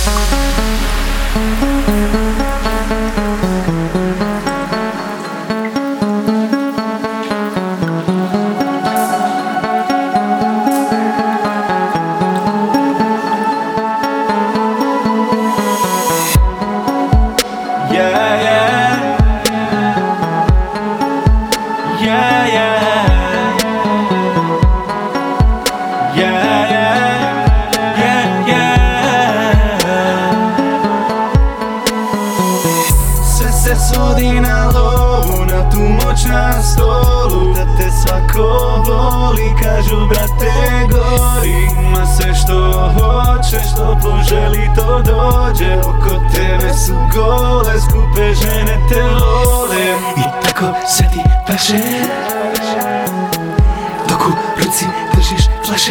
Sve se svodi na lovu, na tu moć na stolu, da te svako voli, kažu brate gori. Ma sve što hoćeš, što poželi to dođe, oko tebe su gole, skupe žene te vole. I tako se ti paše, dok u ruci držiš flaše,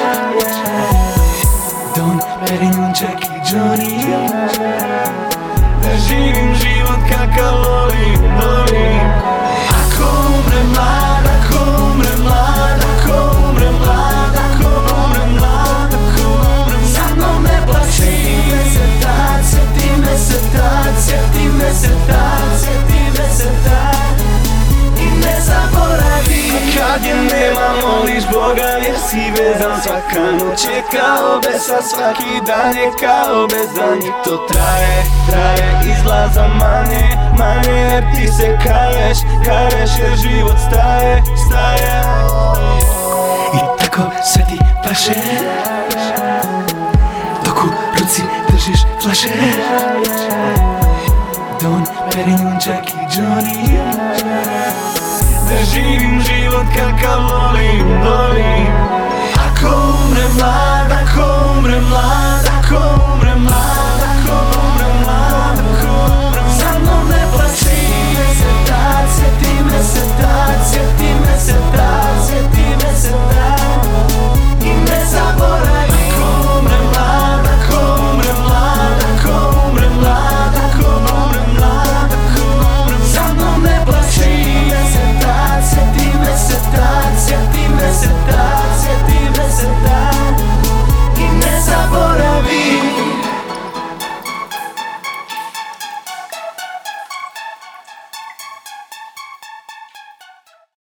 Don Perignon, Jack i Johnny. Da živim život kakav volim, volim. Ako umre mlad, ako umre mlad, ako umre mlad, ako umre mlad, ako umre mlad, za mnom ne plaći. Sjeti me se tad, sjeti me se tad, sjeti me se tad, sjeti me se tad i ne zaboravi. Kad je nema moliš Boga jer si vezan, svaka noć je kao besa, svaki dan je kao bezdan. I to traje, traje, izlaza manje, manje jer ti se kaješ, kaješ jer život staje, staje. I tako sve ti paše, dok u ruci držiš flaše, Don Perignon, Jack i Johnny. Da živim život kakav volim, volim. Ako umre mlad,